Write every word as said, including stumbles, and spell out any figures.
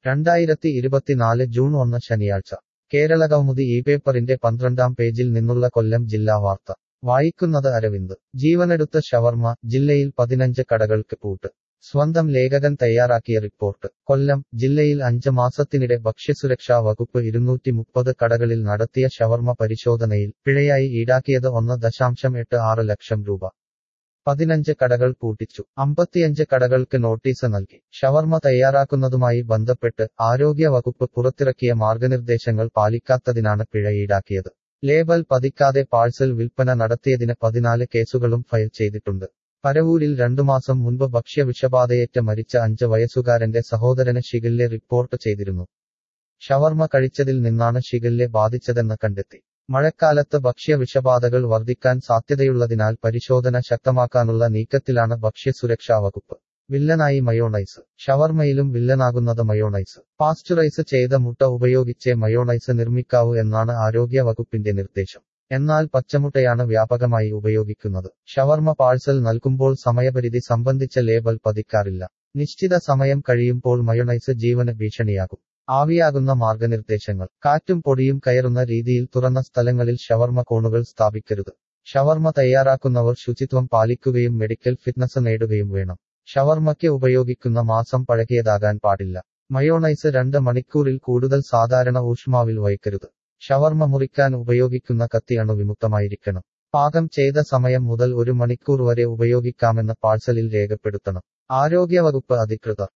രണ്ടായിരത്തി ഇരുപത്തിനാല് ജൂൺ ഒന്ന് ശനിയാഴ്ച കേരളകൗമുദി ഈ പേപ്പറിന്റെ പന്ത്രണ്ടാം പേജിൽ നിന്നുള്ള കൊല്ലം ജില്ലാ വാർത്ത വായിക്കുന്നത് അരവിന്ദ്. ജീവനെടുത്ത ഷവർമ്മ, ജില്ലയിൽ പതിനഞ്ച് കടകൾക്ക് പൂട്ട്. സ്വന്തം ലേഖകൻ തയ്യാറാക്കിയ റിപ്പോർട്ട്. കൊല്ലം ജില്ലയിൽ അഞ്ച് മാസത്തിനിടെ ഭക്ഷ്യസുരക്ഷാ വകുപ്പ് ഇരുന്നൂറ്റി മുപ്പത് കടകളിൽ നടത്തിയ ഷവർമ്മ പരിശോധനയിൽ പിഴയായി ഈടാക്കിയത് ഒന്ന് ദശാംശം എട്ട് ആറ് ലക്ഷം രൂപ. പതിനഞ്ച് കടകൾ പൂട്ടിച്ചു. അമ്പത്തിയഞ്ച് കടകൾക്ക് നോട്ടീസ് നൽകി. ഷവർമ്മ തയ്യാറാക്കുന്നതുമായി ബന്ധപ്പെട്ട് ആരോഗ്യ വകുപ്പ് പുറത്തിറക്കിയ മാർഗനിർദ്ദേശങ്ങൾ പാലിക്കാത്തതിനാണ് പിഴ ഈടാക്കിയത്. ലേബൽ പതിക്കാതെ പാഴ്സൽ വിൽപ്പന നടത്തിയതിന് പതിനാല് കേസുകളും ഫയൽ ചെയ്തിട്ടുണ്ട്. പരവൂരിൽ രണ്ടുമാസം മുൻപ് ഭക്ഷ്യ വിഷബാധയേറ്റ് മരിച്ച അഞ്ച് വയസ്സുകാരന്റെ സഹോദരന് ഷിഗല്ല റിപ്പോർട്ട് ചെയ്തിരുന്നു. ഷവർമ്മ കഴിച്ചതിൽ നിന്നാണ് ഷിഗല്ല ബാധിച്ചതെന്ന് കണ്ടെത്തി. മഴക്കാലത്ത് ഭക്ഷ്യ വിഷബാധകൾ വർദ്ധിക്കാൻ സാധ്യതയുള്ളതിനാൽ പരിശോധന ശക്തമാക്കാനുള്ള നീക്കത്തിലാണ് ഭക്ഷ്യസുരക്ഷാ വകുപ്പ്. വില്ലനായി മയോണൈസ്. ഷവർമ്മയിലും വില്ലനാകുന്നത് മയോണൈസ്. പാസ്ചറൈസ് ചെയ്ത മുട്ട ഉപയോഗിച്ചേ മയോണൈസ് നിർമ്മിക്കാവൂ എന്നാണ് ആരോഗ്യ വകുപ്പിന്റെ നിർദ്ദേശം. എന്നാൽ പച്ചമുട്ടയാണ് വ്യാപകമായി ഉപയോഗിക്കുന്നത്. ഷവർമ്മ പാഴ്സൽ നൽകുമ്പോൾ സമയപരിധി സംബന്ധിച്ച ലേബൽ പതിക്കാറില്ല. നിശ്ചിത സമയം കഴിയുമ്പോൾ മയോണൈസ് ജീവന് ഭീഷണിയാകും. ആവിയാകുന്ന മാർഗനിർദ്ദേശങ്ങൾ. കാറ്റും പൊടിയും കയറുന്ന രീതിയിൽ തുറന്ന സ്ഥലങ്ങളിൽ ഷവർമ്മ കോണുകൾ സ്ഥാപിക്കരുത്. ഷവർമ്മ തയ്യാറാക്കുന്നവർ ശുചിത്വം പാലിക്കുകയും മെഡിക്കൽ ഫിറ്റ്നസ് നേടുകയും വേണം. ഷവർമ്മയ്ക്ക് ഉപയോഗിക്കുന്ന മാസം പഴകിയതാകാൻ പാടില്ല. മയോണൈസ് രണ്ട് മണിക്കൂറിൽ കൂടുതൽ സാധാരണ ഊഷ്മാവിൽ വയ്ക്കരുത്. ഷവർമ്മ മുറിക്കാൻ ഉപയോഗിക്കുന്ന കത്തി അണുവിമുക്തമായിരിക്കണം. പാകം ചെയ്ത സമയം മുതൽ ഒരു മണിക്കൂർ വരെ ഉപയോഗിക്കാമെന്ന് പാഴ്സലിൽ രേഖപ്പെടുത്തണം. ആരോഗ്യവകുപ്പ് അധികൃതർ